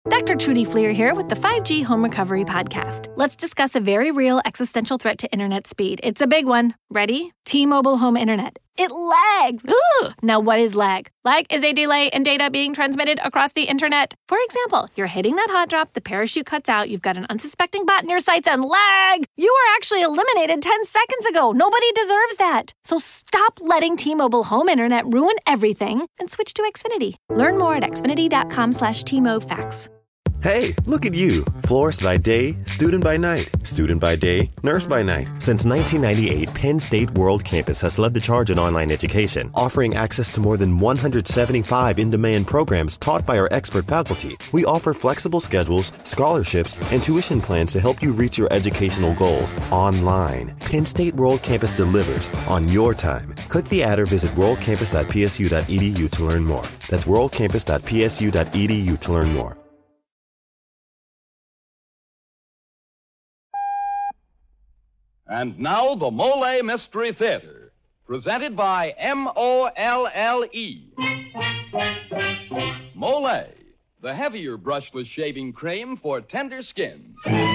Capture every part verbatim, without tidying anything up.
Doctor Trudy Fleer here with the five G Home Recovery Podcast. Let's discuss a very real existential threat to internet speed. It's a big one. Ready? T-Mobile Home Internet. It lags. Ugh. Now, what is lag? Lag is a delay in data being transmitted across the internet. For example, you're hitting that hot drop, the parachute cuts out, you've got an unsuspecting bot in your sights, and lag! You were actually eliminated ten seconds ago. Nobody deserves that. So stop letting T-Mobile Home Internet ruin everything and switch to Xfinity. Learn more at xfinity.com slash T-MoFax. Hey, look at you. Florist by day, student by night. Student by day, nurse by night. Since nineteen ninety-eight, Penn State World Campus has led the charge in online education, offering access to more than one hundred seventy-five in-demand programs taught by our expert faculty. We offer flexible schedules, scholarships, and tuition plans to help you reach your educational goals online. Penn State World Campus delivers on your time. Click the ad or visit world campus dot p s u dot e d u to learn more. That's world campus dot p s u dot e d u to learn more. And now, the Mole Mystery Theater, presented by M O L L E. Mole, the heavier brushless shaving cream for tender skins.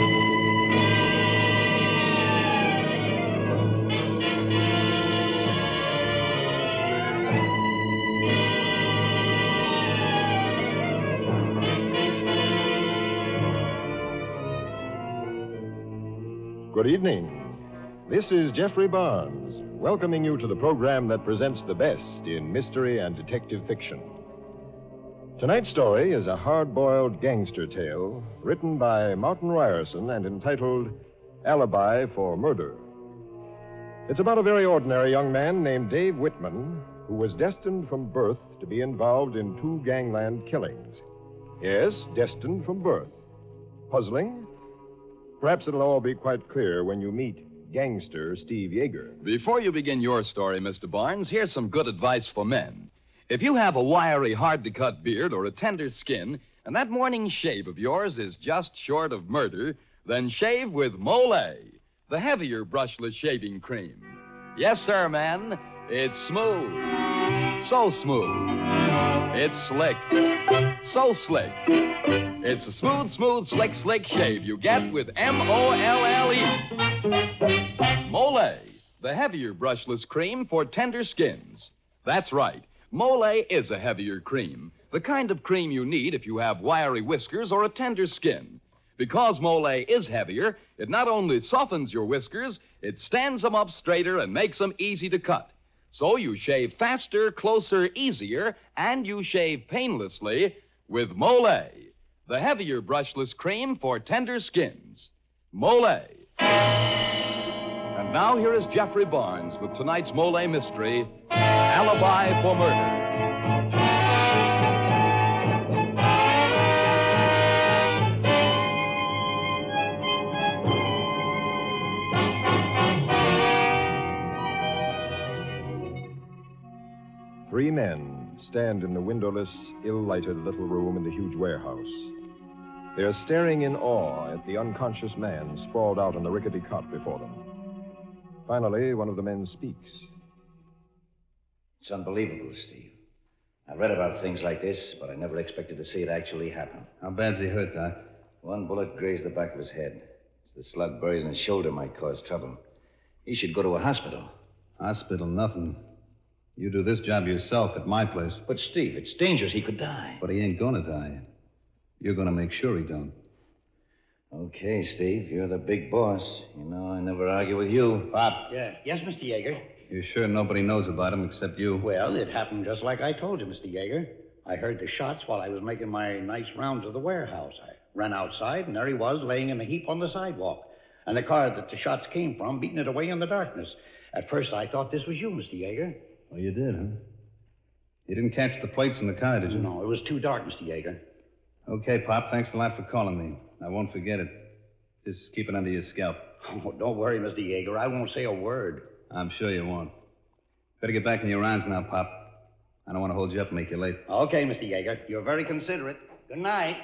Good evening. This is Jeffrey Barnes, welcoming you to the program that presents the best in mystery and detective fiction. Tonight's story is a hard-boiled gangster tale written by Martin Ryerson and entitled Alibi for Murder. It's about a very ordinary young man named Dave Whitman who was destined from birth to be involved in two gangland killings. Yes, destined from birth. Puzzling? Perhaps it'll all be quite clear when you meet gangster Steve Yeager. Before you begin your story, Mister Barnes, here's some good advice for men. If you have a wiry, hard-to-cut beard or a tender skin, and that morning shave of yours is just short of murder, then shave with Mole, the heavier brushless shaving cream. Yes, sir, man. It's smooth. So smooth. It's slick. So slick. It's a smooth, smooth, slick, slick shave you get with M O L L E. Mole, the heavier brushless cream for tender skins. That's right. Mole is a heavier cream. The kind of cream you need if you have wiry whiskers or a tender skin. Because Mole is heavier, it not only softens your whiskers, it stands them up straighter and makes them easy to cut. So you shave faster, closer, easier, and you shave painlessly with Mole, the heavier brushless cream for tender skins. Mole. And now here is Jeffrey Barnes with tonight's Mole mystery, Alibi for Murder. Three men stand in the windowless, ill-lighted little room in the huge warehouse. They are staring in awe at the unconscious man sprawled out on the rickety cot before them. Finally, one of the men speaks. It's unbelievable, Steve. I've read about things like this, but I never expected to see it actually happen. How bad's he hurt, Doc? One bullet grazed the back of his head. The slug buried in his shoulder might cause trouble. He should go to a hospital. Hospital, nothing. You do this job yourself at my place. But, Steve, it's dangerous. He could die. But he ain't gonna die. You're gonna make sure he don't. Okay, Steve, you're the big boss. You know I never argue with you. Bob. Yeah. Yes, Mister Yeager? You're sure nobody knows about him except you? Well, it happened just like I told you, Mister Yeager. I heard the shots while I was making my nice rounds of the warehouse. I ran outside, and there he was, laying in a heap on the sidewalk. And the car that the shots came from, beating it away in the darkness. At first, I thought this was you, Mister Yeager. Oh, you did, huh? You didn't catch the plates in the car, did you? No, it was too dark, Mister Yeager. Okay, Pop, thanks a lot for calling me. I won't forget it. Just keep it under your scalp. Oh, don't worry, Mister Yeager. I won't say a word. I'm sure you won't. Better get back in your rounds now, Pop. I don't want to hold you up and make you late. Okay, Mister Yeager. You're very considerate. Good night.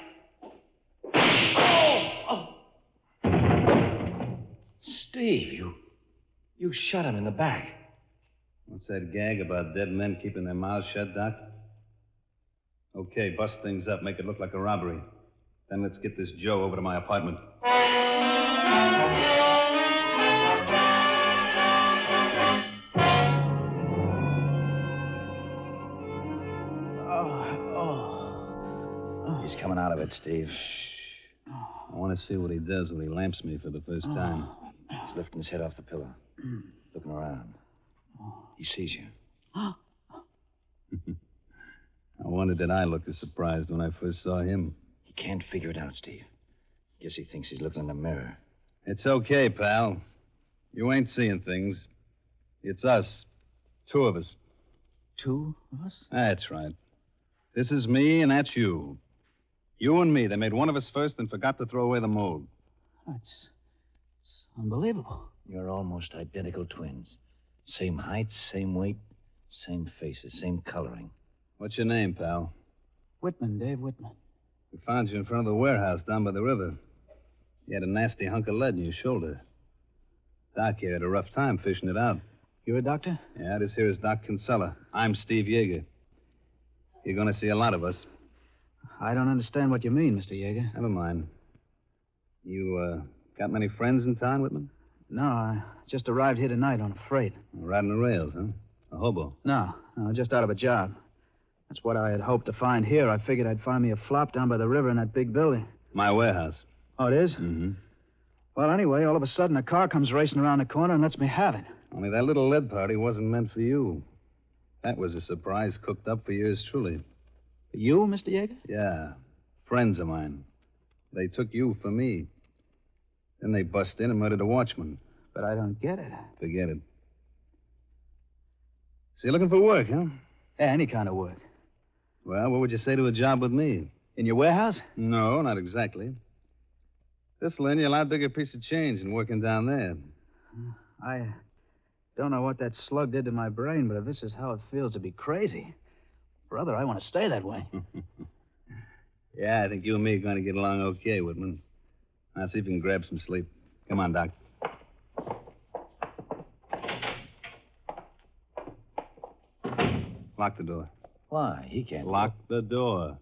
Oh! oh! Steve, you... you shot him in the back. What's that gag about dead men keeping their mouths shut, Doc? Okay, bust things up. Make it look like a robbery. Then let's get this Joe over to my apartment. He's coming out of it, Steve. I want to see what he does when he lamps me for the first time. He's lifting his head off the pillow, looking around. He sees you. I wondered did I look as surprised when I first saw him. He can't figure it out, Steve. Guess he thinks he's looking in the mirror. It's okay, pal. You ain't seeing things. It's us. Two of us. Two of us? That's right. This is me, and that's you. You and me. They made one of us first and forgot to throw away the mold. That's it's unbelievable. You're almost identical twins. Same height, same weight, same faces, same coloring. What's your name, pal? Whitman, Dave Whitman. We found you in front of the warehouse down by the river. You had a nasty hunk of lead in your shoulder. Doc here had a rough time fishing it out. You're a doctor? Yeah, this here is Doc Kinsella. I'm Steve Yeager. You're going to see a lot of us. I don't understand what you mean, Mister Yeager. Never mind. You, uh, got many friends in town, Whitman? No, I just arrived here tonight on a freight. Riding the rails, huh? A hobo? No, no, just out of a job. That's what I had hoped to find here. I figured I'd find me a flop down by the river in that big building. My warehouse. Oh, it is? Mm-hmm. Well, anyway, all of a sudden a car comes racing around the corner and lets me have it. Only that little lead party wasn't meant for you. That was a surprise cooked up for yours truly. You, Mister Yeager? Yeah. Friends of mine. They took you for me. Then they bust in and murdered a watchman. But I don't get it. Forget it. So you're looking for work, huh? Yeah, any kind of work. Well, what would you say to a job with me? In your warehouse? No, not exactly. This'll earn you a lot bigger piece of change than working down there. I don't know what that slug did to my brain, but if this is how it feels to be crazy, brother, I want to stay that way. Yeah, I think you and me are going to get along okay, Whitman. Now see if you can grab some sleep. Come on, Doc. Lock the door. Why? He can't. Lock the door.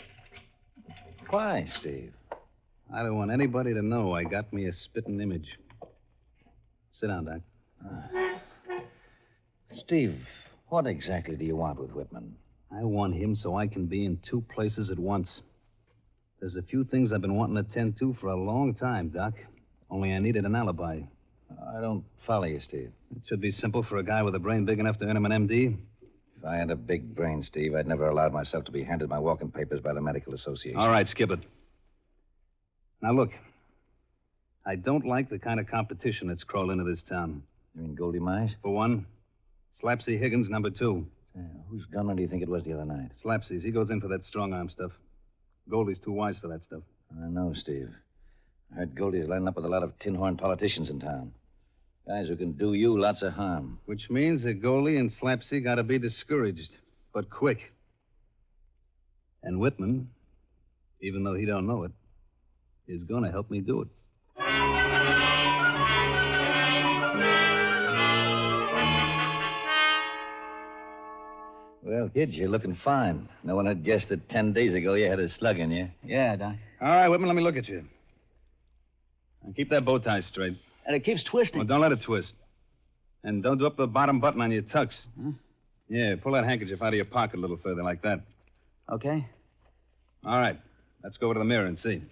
Why, Steve? I don't want anybody to know I got me a spitting image. Sit down, Doc. Uh, Steve, what exactly do you want with Whitman? I want him so I can be in two places at once. There's a few things I've been wanting to attend to for a long time, Doc. Only I needed an alibi. I don't follow you, Steve. It should be simple for a guy with a brain big enough to earn him an M D. If I had a big brain, Steve, I'd never allowed myself to be handed my walking papers by the Medical Association. All right, skip it. Now, look. I don't like the kind of competition that's crawled into this town. You mean Goldie Mize? For one, Slapsy Higgins, number two. Yeah, whose gunman do you think it was the other night? Slapsy's. He goes in for that strong-arm stuff. Goldie's too wise for that stuff. I know, Steve. I heard Goldie's lining up with a lot of tin-horn politicians in town. Guys who can do you lots of harm. Which means that Goldie and Slapsy got to be discouraged, but quick. And Whitman, even though he don't know it, is going to help me do it. Well, kid, you're looking fine. No one had guessed that ten days ago you had a slug in you. Yeah, Doc. All right, Whitman, let me look at you. Now, keep that bow tie straight. And it keeps twisting. Well, don't let it twist. And don't do up the bottom button on your tux. Huh? Yeah, pull that handkerchief out of your pocket a little further, like that. Okay. All right. Let's go over to the mirror and see.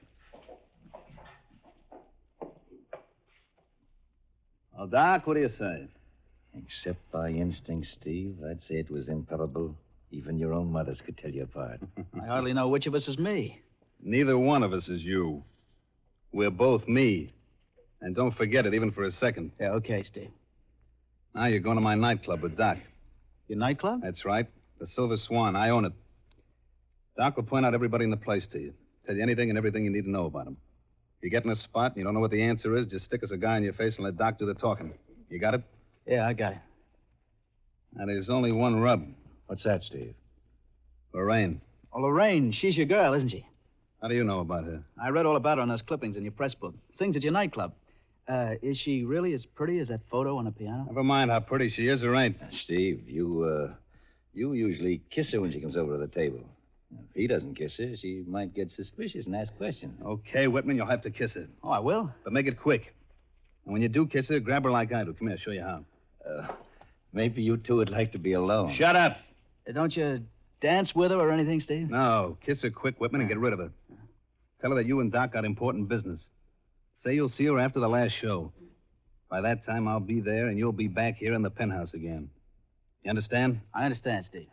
Well, Doc, what do you say? Except by instinct, Steve, I'd say it was improbable. Even your own mothers could tell you apart. I hardly know which of us is me. Neither one of us is you. We're both me. And don't forget it, even for a second. Yeah, okay, Steve. Now you're going to my nightclub with Doc. Your nightclub? That's right. The Silver Swan. I own it. Doc will point out everybody in the place to you. Tell you anything and everything you need to know about him. If you get in a spot and you don't know what the answer is, just stick a cigar in your face and let Doc do the talking. You got it? Yeah, I got it. Now, there's only one rub. What's that, Steve? Lorraine. Oh, Lorraine, she's your girl, isn't she? How do you know about her? I read all about her on those clippings in your press book. Sings at your nightclub. Uh, is she really as pretty as that photo on the piano? Never mind how pretty she is or ain't. Uh, Steve, you, uh, you usually kiss her when she comes over to the table. If he doesn't kiss her, she might get suspicious and ask questions. Okay, Whitman, you'll have to kiss her. Oh, I will? But make it quick. And when you do kiss her, grab her like I do. Come here, I'll show you how. Uh, maybe you two would like to be alone. Shut up. Uh, Don't you dance with her or anything, Steve? No, kiss her quick, Whitman, and get rid of her. Tell her that you and Doc got important business. Say you'll see her after the last show. By that time, I'll be there, and you'll be back here in the penthouse again. You understand? I understand, Steve.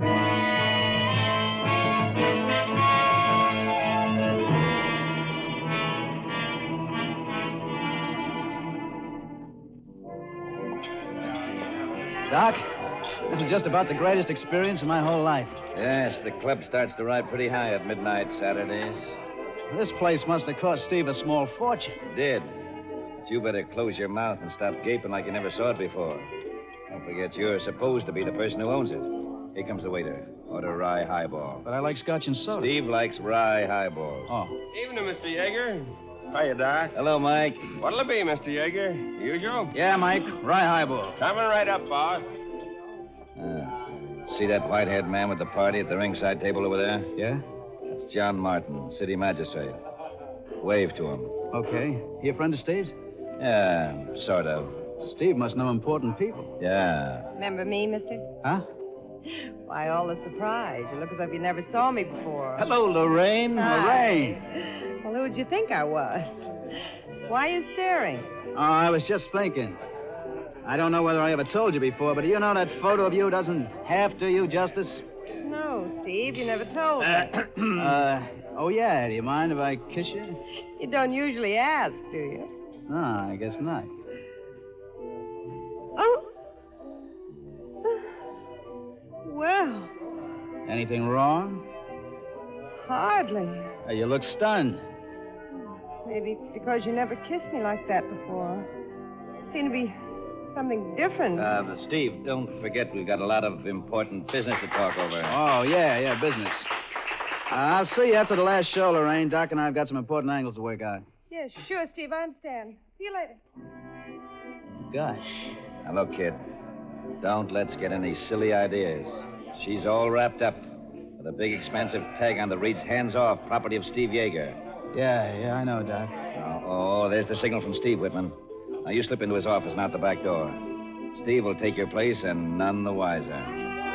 Doc, this is just about the greatest experience of my whole life. Yes, the club starts to ride pretty high at midnight Saturdays. This place must have cost Steve a small fortune. It did. But you better close your mouth and stop gaping like you never saw it before. Don't forget you're supposed to be the person who owns it. Here comes the waiter. Order rye highball. But I like scotch and soda. Steve likes rye highballs. Oh. Evening, Mister Yeager. Hiya, Doc. Hello, Mike. What'll it be, Mister Yeager? Usual? Yeah, Mike. Rye highball. Coming right up, boss. Uh, see that white-haired man with the party at the ringside table over there? Yeah? That's John Martin, city magistrate. Wave to him. Okay. He a friend of Steve's? Yeah, sort of. Steve must know important people. Yeah. Remember me, mister? Huh? Why, all the surprise. You look as if you never saw me before. Hello, Lorraine. Hi. Lorraine. Well, who'd you think I was? Why are you staring? Oh, I was just thinking. I don't know whether I ever told you before, but do you know that photo of you doesn't half do you justice? No, Steve, you never told me. uh, oh, yeah. Do you mind if I kiss you? You don't usually ask, do you? No, I guess not. Oh. Well, Anything wrong? hardly. Uh, you look stunned. Maybe it's because you never kissed me like that before. Seemed to be something different. Uh, Steve, don't forget we've got a lot of important business to talk over. Oh, yeah, yeah, business. Uh, I'll see you after the last show, Lorraine. Doc and I have got some important angles to work out. Yes, sure, Steve, I understand. See you later. Gosh. Now, look, kid. Don't let's get any silly ideas. She's all wrapped up with a big, expensive tag on that reads hands off, property of Steve Yeager. Yeah, yeah, I know, Doc. Oh, oh, there's the signal from Steve, Whitman. Now, you slip into his office and out the back door. Steve will take your place and none the wiser.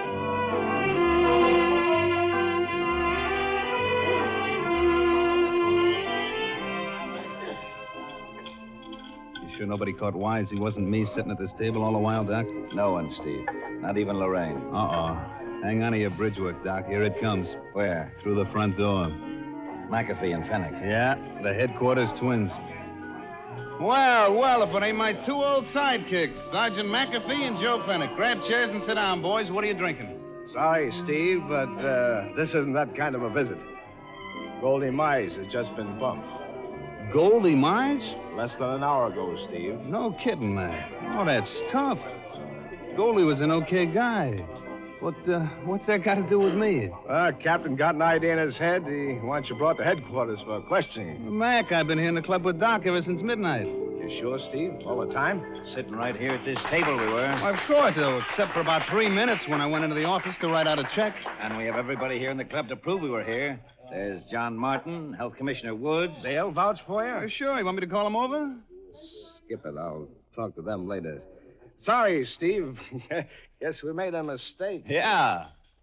You sure nobody caught wise he wasn't me sitting at this table all the while, Doc? No one, Steve. Not even Lorraine. Uh-oh. Hang on to your bridge work, Doc. Here it comes. Where? Through the front door. McAfee and Fennick. Yeah, the headquarters twins. Well, well, if it ain't my two old sidekicks, Sergeant McAfee and Joe Fennick. Grab chairs and sit down, boys. What are you drinking? Sorry, Steve, but uh, this isn't that kind of a visit. Goldie Mize has just been bumped. Goldie Mize? Less than an hour ago, Steve. No kidding, man. Oh, that's tough. Goldie was an okay guy. What, uh, what's that got to do with me? Uh, Captain got an idea in his head. He wants you brought to headquarters for questioning. Mac, I've been here in the club with Doc ever since midnight. You sure, Steve? All the time? Sitting right here at this table we were. Well, of course, though, except for about three minutes when I went into the office to write out a check. And we have everybody here in the club to prove we were here. There's John Martin, Health Commissioner Woods. They'll vouch for you? Uh, sure. You want me to call them over? Skip it. I'll talk to them later. Sorry, Steve. Guess we made a mistake. Yeah.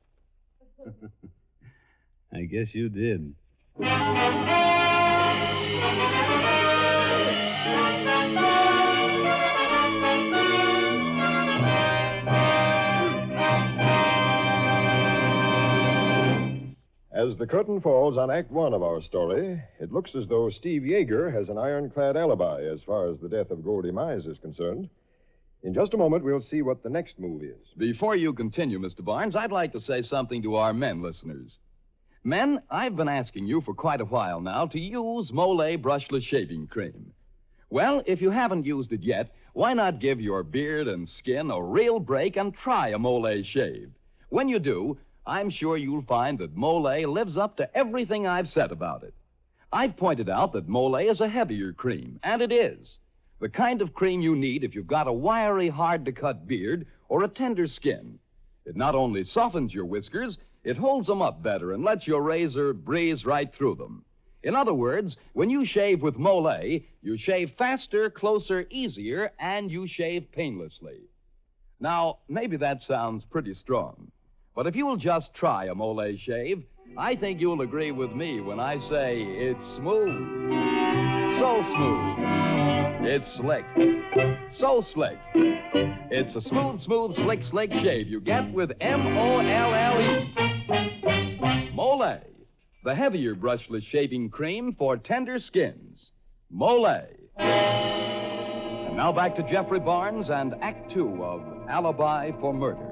I guess you did. As the curtain falls on Act One of our story, it looks as though Steve Yeager has an ironclad alibi as far as the death of Goldie Mize is concerned. In just a moment, we'll see what the next move is. Before you continue, Mister Barnes, I'd like to say something to our men listeners. Men, I've been asking you for quite a while now to use Mole Brushless Shaving Cream. Well, if you haven't used it yet, why not give your beard and skin a real break and try a Mole shave? When you do, I'm sure you'll find that Mole lives up to everything I've said about it. I've pointed out that Mole is a heavier cream, and it is. The kind of cream you need if you've got a wiry, hard-to-cut beard or a tender skin. It not only softens your whiskers, It holds them up better and lets your razor breeze right through them. In other words, when you shave with Mole, you shave faster, closer, easier, and you shave painlessly. Now, maybe that sounds pretty strong, but if you will just try a Mole shave, I think you'll agree with me when I say it's smooth. So smooth. It's slick. So slick. It's a smooth, smooth, slick, slick shave you get with M O L L E. Mole, the heavier brushless shaving cream for tender skins. Mole. And now back to Jeffrey Barnes and Act Two of Alibi for Murder.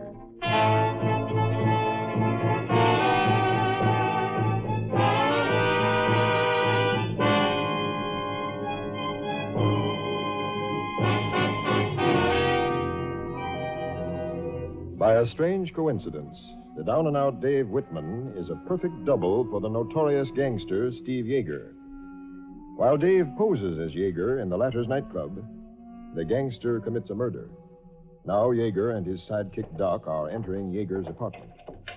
By a strange coincidence, the down-and-out Dave Whitman is a perfect double for the notorious gangster Steve Yeager. While Dave poses as Yeager in the latter's nightclub, the gangster commits a murder. Now Yeager and his sidekick Doc are entering Yeager's apartment.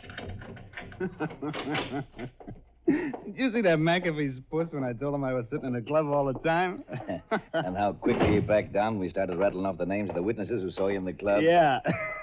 Did you see that McAfee's puss when I told him I was sitting in the club all the time? And how quickly you backed down when we started rattling off the names of the witnesses who saw you in the club? Yeah.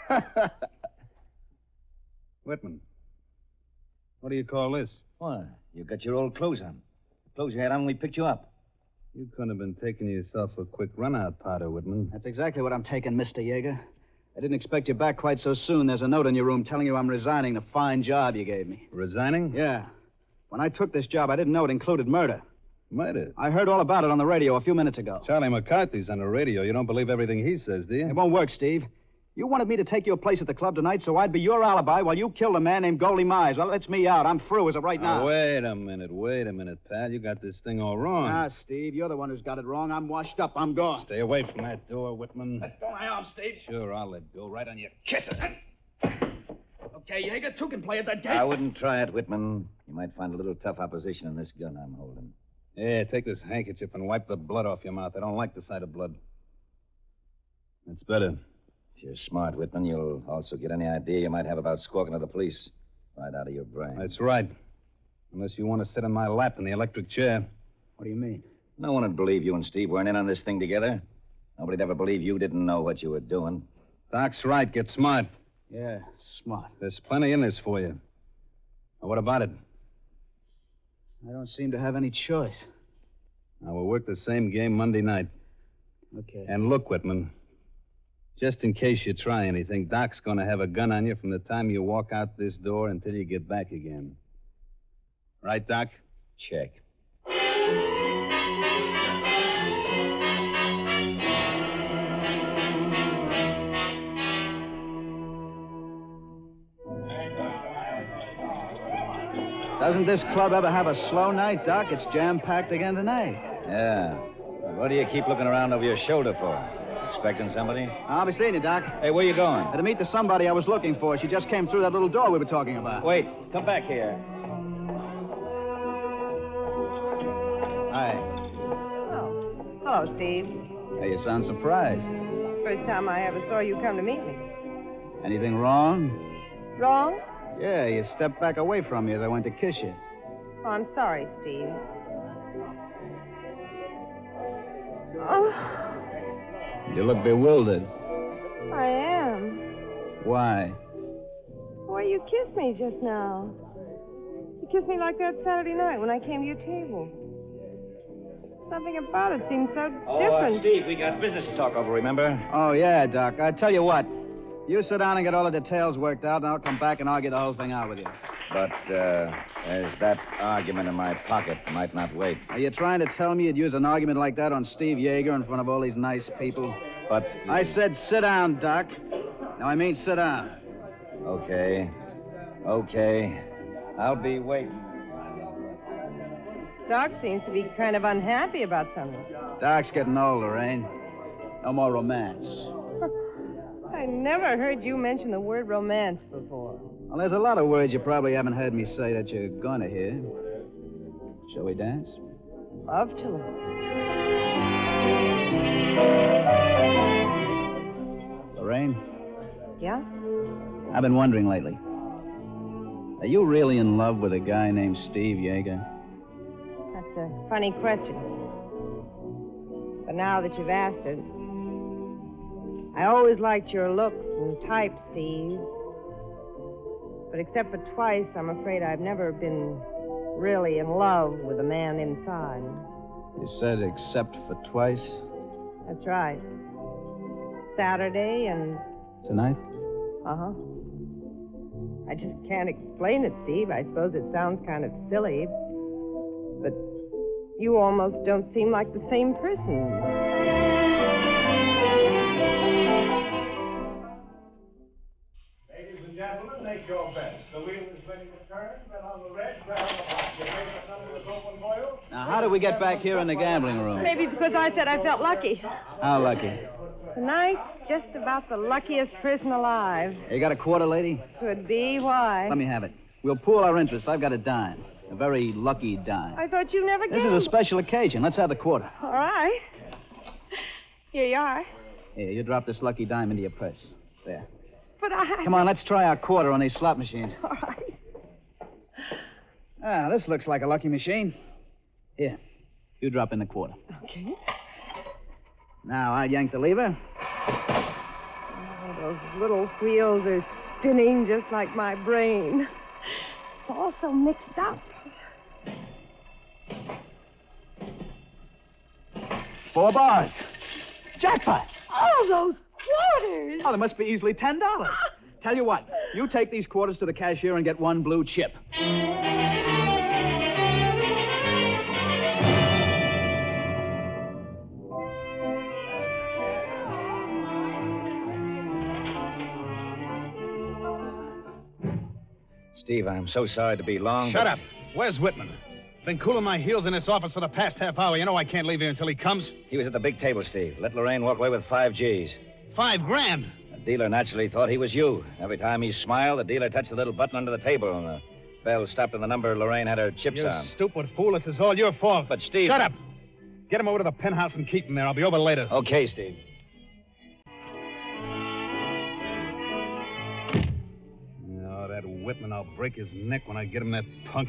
Whitman, what do you call this? Why, you got your old clothes on. Clothes you had on when we picked you up. You couldn't have been taking yourself a quick run-out powder, Whitman. That's exactly what I'm taking, Mister Yeager. I didn't expect you back quite so soon. There's a note in your room telling you I'm resigning the fine job you gave me. Resigning? Yeah. When I took this job, I didn't know it included murder. Murder? I heard all about it on the radio a few minutes ago. Charlie McCarthy's on the radio. You don't believe everything he says, do you? It won't work, Steve. You wanted me to take your place at the club tonight so I'd be your alibi while you killed a man named Goldie Mize. Well, that lets me out. I'm through as of right now. now. Wait a minute, wait a minute, pal. You got this thing all wrong. Ah, Steve, you're the one who's got it wrong. I'm washed up. I'm gone. Stay away from that door, Whitman. Let go my arm, Steve. Sure, I'll let go. Right on your kiss it. Okay, Yeager, two can play at that game. I wouldn't try it, Whitman. You might find a little tough opposition in this gun I'm holding. Yeah, take this handkerchief and wipe the blood off your mouth. I don't like the sight of blood. That's better. If you're smart, Whitman, you'll also get any idea you might have about squawking to the police right out of your brain. That's right. Unless you want to sit in my lap in the electric chair. What do you mean? No one would believe you and Steve weren't in on this thing together. Nobody'd ever believe you didn't know what you were doing. Doc's right. Get smart. Yeah, smart. There's plenty in this for you. Now, what about it? I don't seem to have any choice. Now, we'll work the same game Monday night. Okay. And look, Whitman, just in case you try anything, Doc's going to have a gun on you from the time you walk out this door until you get back again. Right, Doc? Check. Doesn't this club ever have a slow night, Doc? It's jam-packed again tonight. Yeah. What do you keep looking around over your shoulder for? Expecting somebody? I'll be seeing you, Doc. Hey, where you going? To meet the somebody I was looking for. She just came through that little door we were talking about. Wait. Come back here. Hi. Oh. Hello, Steve. Hey, you sound surprised. It's the first time I ever saw you come to meet me. Anything wrong? Wrong? Yeah, you stepped back away from me as I went to kiss you. Oh, I'm sorry, Steve. Oh, You look bewildered. I am. Why? Why, you kissed me just now. You kissed me like that Saturday night when I came to your table. Something about it seemed so Oh, different. uh, Steve, we got business to talk over, remember? Oh, yeah, Doc. I tell you what. You sit down and get all the details worked out, and I'll come back and argue the whole thing out with you. But, uh, there's that argument in my pocket. Might not wait. Are you trying to tell me you'd use an argument like that on Steve Yeager in front of all these nice people? But... I said sit down, Doc. No, I mean sit down. Okay. Okay. I'll be waiting. Doc seems to be kind of unhappy about something. Doc's getting old, Lorraine. No more romance. I never heard you mention the word romance before. Well, there's a lot of words you probably haven't heard me say that you're going to hear. Shall we dance? Love to. Lorraine, Yeah? I've been wondering lately. Are you really in love with a guy named Steve Yeager? That's a funny question. But now that you've asked it, I always liked your looks and type, Steve. But except for twice, I'm afraid I've never been really in love with a man inside. You said except for twice? That's right. Saturday and... Tonight? Uh-huh. I just can't explain it, Steve. I suppose it sounds kind of silly, but you almost don't seem like the same person. Ladies and gentlemen, make your best. The wheel is ready to turn. Then on the red, grab the hot. Your favorite number is open for you. Now, how did we get back here in the gambling room? Maybe because I said I felt lucky. How lucky? Tonight, just about the luckiest person alive. You got a quarter, lady? Could be. Why? Let me have it. We'll pool our interests. I've got a dime. A very lucky dime. I thought you never This gambled. is a special occasion. Let's have the quarter. All right. Here you are. Here, you drop this lucky dime into your purse. There. But I... Come on, let's try our quarter on these slot machines. All right. Ah, this looks like a lucky machine. Here, you drop in the quarter. Okay. Now, I'll yank the lever. Oh, those little wheels are spinning just like my brain. It's all so mixed up. Four bars. Jackpot. Oh, those quarters. Oh, there must be easily ten dollars. Tell you what, you take these quarters to the cashier and get one blue chip. Steve, I'm so sorry to be long. Shut but... up. Where's Whitman? Been cooling my heels in this office for the past half hour. You know I can't leave here until he comes. He was at the big table, Steve. Let Lorraine walk away with five G's. Five grand? The dealer naturally thought he was you. Every time he smiled, the dealer touched the little button under the table, and the bell stopped on the number Lorraine had her chips You on. stupid fool. This is all your fault. But, Steve... Shut up. Get him over to the penthouse and keep him there. I'll be over later. Okay, Steve. Oh, that Whitman, I'll break his neck when I get him, that punk.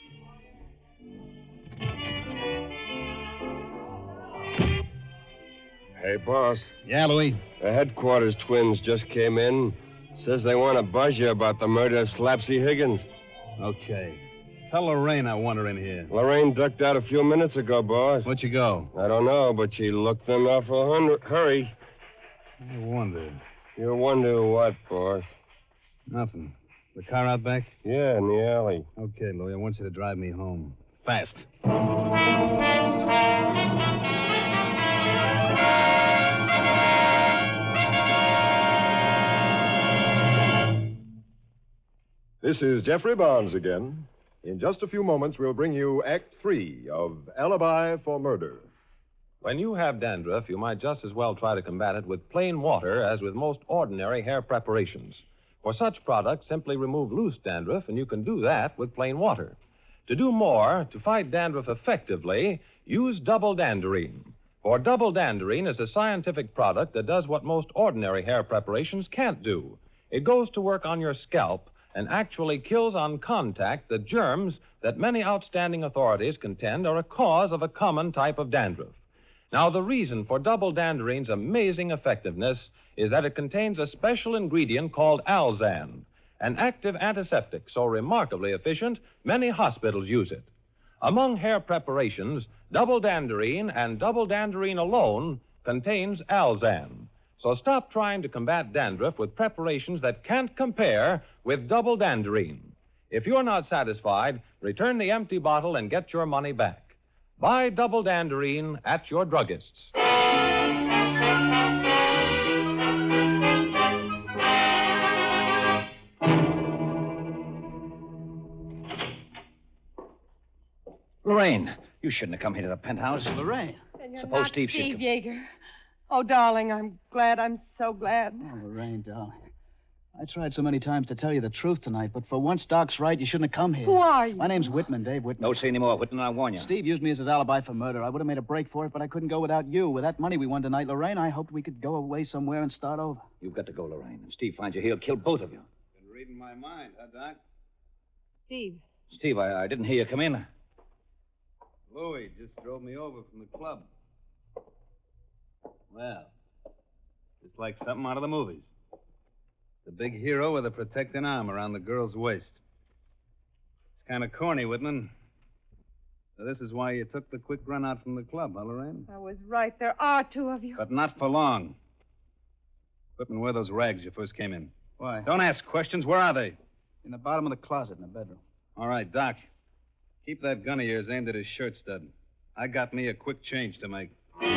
Hey, boss. Yeah, Louis? The headquarters twins just came in. Says they want to buzz you about the murder of Slapsy Higgins. Okay. Tell Lorraine I want her in here. Lorraine ducked out a few minutes ago, boss. Where'd you go? I don't know, but she looked in awful hun- hurry. I wonder. You wonder what, boss? Nothing. The car out back? Yeah, in the alley. Okay, Louis, I want you to drive me home. Fast. This is Jeffrey Barnes again. In just a few moments, we'll bring you Act Three of Alibi for Murder. When you have dandruff, you might just as well try to combat it with plain water as with most ordinary hair preparations. For such products, simply remove loose dandruff, and you can do that with plain water. To do more, to fight dandruff effectively, use double danderine. For double danderine is a scientific product that does what most ordinary hair preparations can't do. It goes to work on your scalp and actually kills on contact the germs that many outstanding authorities contend are a cause of a common type of dandruff. Now, the reason for double danderine's amazing effectiveness is that it contains a special ingredient called Alzan, an active antiseptic so remarkably efficient, many hospitals use it. Among hair preparations, double danderine and double danderine alone contains Alzan. So stop trying to combat dandruff with preparations that can't compare with double danderine. If you're not satisfied, return the empty bottle and get your money back. Buy double danderine at your druggist's. Lorraine, you shouldn't have come here to the penthouse. Lorraine. And you're Suppose not Steve Steve should- Yeager. Oh, darling, I'm glad. I'm so glad. Oh, Lorraine, darling. I tried so many times to tell you the truth tonight, but for once Doc's right, you shouldn't have come here. Who are you? My name's Whitman, Dave Whitman. Don't say any more, Whitman, I warn you. Steve used me as his alibi for murder. I would have made a break for it, but I couldn't go without you. With that money we won tonight, Lorraine, I hoped we could go away somewhere and start over. You've got to go, Lorraine. If Steve finds you, he'll kill both of you. Been reading my mind, huh, Doc? Steve. Steve, I, I didn't hear you come in. Louis just drove me over from the club. Well, just like something out of the movies. The big hero with a protecting arm around the girl's waist. It's kind of corny, Whitman. So this is why you took the quick run out from the club, huh, Lorraine? I was right. There are two of you. But not for long. Whitman, where are those rags you first came in? Why? Don't ask questions. Where are they? In the bottom of the closet in the bedroom. All right, Doc. Keep that gun of yours aimed at his shirt stud. I got me a quick change to make.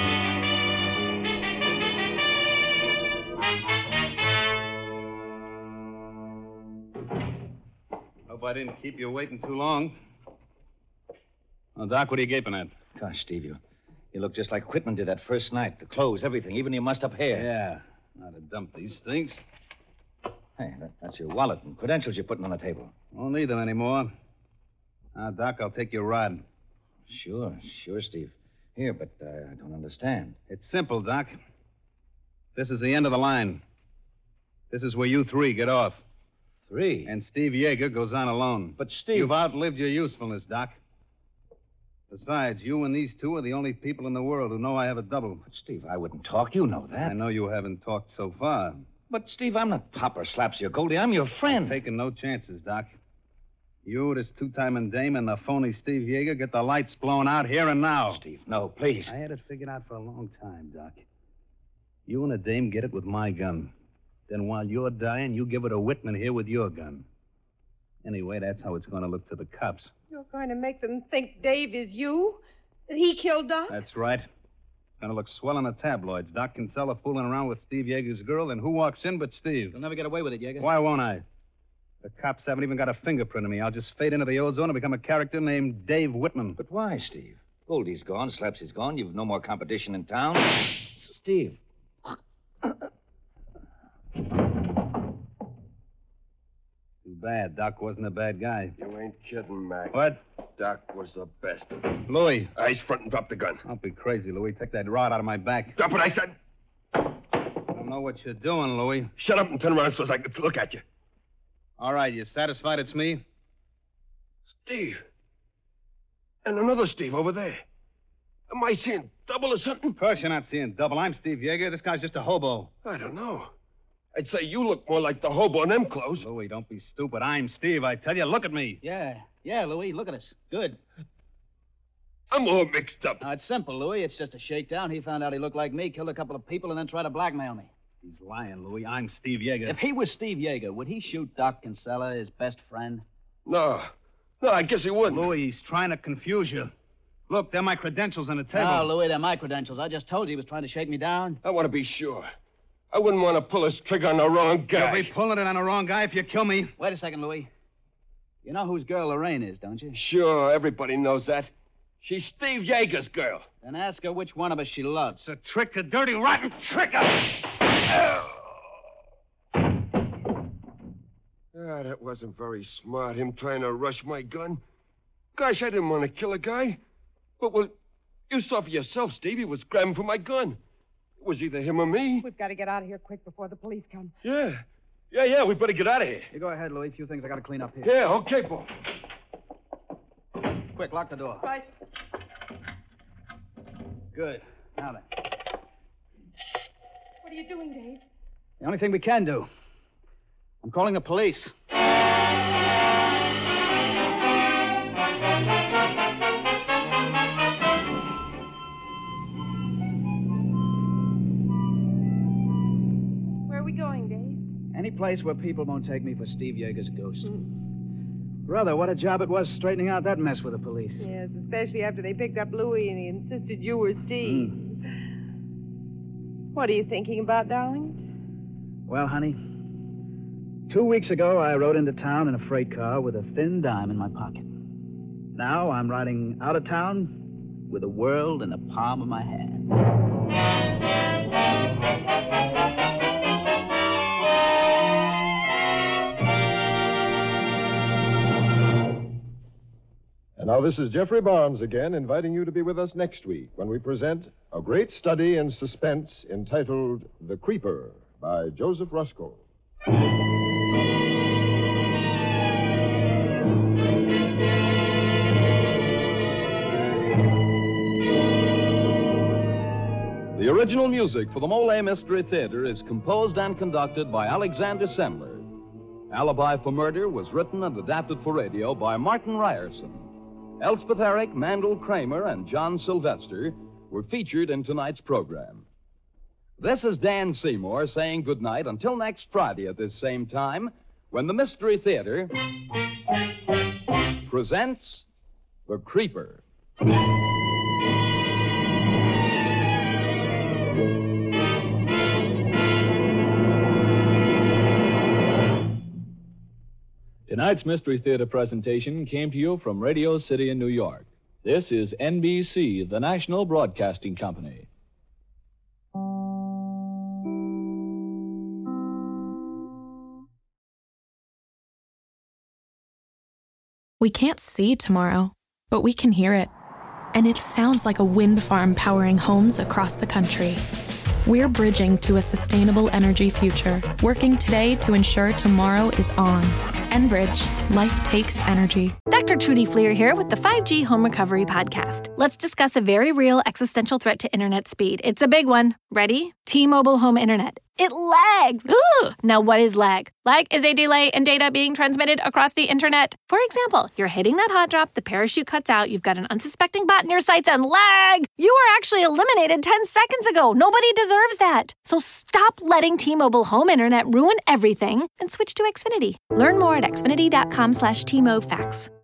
Hope I didn't keep you waiting too long. Well, Doc, what are you gaping at? Gosh, Steve, you, you look just like Whitman did that first night. The clothes, everything, even your mussed-up hair. Yeah, not to dump these things. Hey, that, that's your wallet and credentials you're putting on the table. Won't need them anymore. Now, Doc, I'll take your rod. Sure, sure, Steve. Here, but uh, I don't understand. It's simple, Doc. This is the end of the line. This is where you three get off. Three? And Steve Yeager goes on alone. But, Steve... You've outlived your usefulness, Doc. Besides, you and these two are the only people in the world who know I have a double. But, Steve, I wouldn't talk. You know that. I know you haven't talked so far. But, Steve, I'm not Popper Slapsy or Goldie. I'm your friend. I'm taking no chances, Doc. You, this two-timing dame, and the phony Steve Yeager get the lights blown out here and now. Steve, no, please. I had it figured out for a long time, Doc. You and the dame get it with my gun. Then while you're dying, you give it to Whitman here with your gun. Anyway, that's how it's going to look to the cops. You're going to make them think Dave is you? That he killed Doc? That's right. Going to look swell in the tabloids. Doc Kinsella fooling around with Steve Yeager's girl, and who walks in but Steve? You'll never get away with it, Yeager. Why won't I? The cops haven't even got a fingerprint of me. I'll just fade into the ozone and become a character named Dave Whitman. But why, Steve? Goldie's gone, Slapsy's gone. You've no more competition in town. So, Steve. Too bad. Doc wasn't a bad guy. You ain't kidding, Mac. What? Doc was the best. Louis. Eyes front and drop the gun. Don't be crazy, Louis. Take that rod out of my back. Drop it, I said. I don't know what you're doing, Louis. Shut up and turn around so I can look at you. All right, you satisfied it's me? Steve. And another Steve over there. Am I seeing double or something? Of course you're not seeing double. I'm Steve Yeager. This guy's just a hobo. I don't know. I'd say you look more like the hobo in them clothes. Louis, don't be stupid. I'm Steve, I tell you. Look at me. Yeah. Yeah, Louis, look at us. Good. I'm all mixed up. Now, it's simple, Louis. It's just a shakedown. He found out he looked like me, killed a couple of people, and then tried to blackmail me. He's lying, Louis. I'm Steve Yeager. If he was Steve Yeager, would he shoot Doc Kinsella, his best friend? No. No, I guess he wouldn't. Louis, he's trying to confuse you. Look, they're my credentials on the table. No, Louis, they're my credentials. I just told you he was trying to shake me down. I want to be sure. I wouldn't want to pull this trigger on the wrong guy. You'll be pulling it on the wrong guy if you kill me. Wait a second, Louis. You know whose girl Lorraine is, don't you? Sure, everybody knows that. She's Steve Yeager's girl. Then ask her which one of us she loves. It's a trick, a dirty, rotten trick. Ah, that wasn't very smart, him trying to rush my gun. Gosh, I didn't want to kill a guy. But, well, you saw for yourself, Steve. He was grabbing for my gun. It was either him or me. We've got to get out of here quick before the police come. Yeah. Yeah, yeah, we better get out of here. You go ahead, Louis. A few things I got to clean up here. Yeah, okay, boy. Quick, lock the door. Right. Good. Now then. What are you doing, Dave? The only thing we can do. I'm calling the police. Where are we going, Dave? Any place where people won't take me for Steve Yeager's ghost. Mm. Brother, what a job it was straightening out that mess with the police. Yes, especially after they picked up Louis and he insisted you were Steve. Mm. What are you thinking about, darling? Well, honey, two weeks ago I rode into town in a freight car with a thin dime in my pocket. Now I'm riding out of town with the world in the palm of my hand. And now this is Jeffrey Barnes again, inviting you to be with us next week when we present a great study in suspense entitled The Creeper by Joseph Ruskell. The original music for the Mole Mystery Theater is composed and conducted by Alexander Sendler. Alibi for Murder was written and adapted for radio by Martin Ryerson. Elspeth Eric, Mandel Kramer, and John Sylvester were featured in tonight's program. This is Dan Seymour saying goodnight until next Friday at this same time, when the Mystery Theater presents The Creeper. Tonight's Mystery Theater presentation came to you from Radio City in New York. This is N B C, the National Broadcasting Company. We can't see tomorrow, but we can hear it. And it sounds like a wind farm powering homes across the country. We're bridging to a sustainable energy future, working today to ensure tomorrow is on. Enbridge, life takes energy. Doctor Trudy Fleer here with the five G Home Recovery Podcast. Let's discuss a very real existential threat to internet speed. It's a big one. Ready? T-Mobile Home Internet. It lags. Ugh. Now, what is lag? Lag is a delay in data being transmitted across the internet. For example, you're hitting that hot drop, the parachute cuts out, you've got an unsuspecting bot in your sights, and lag! You were actually eliminated ten seconds ago. Nobody deserves that. So stop letting T-Mobile Home Internet ruin everything and switch to Xfinity. Learn more at xfinity.com slash T-Mo facts.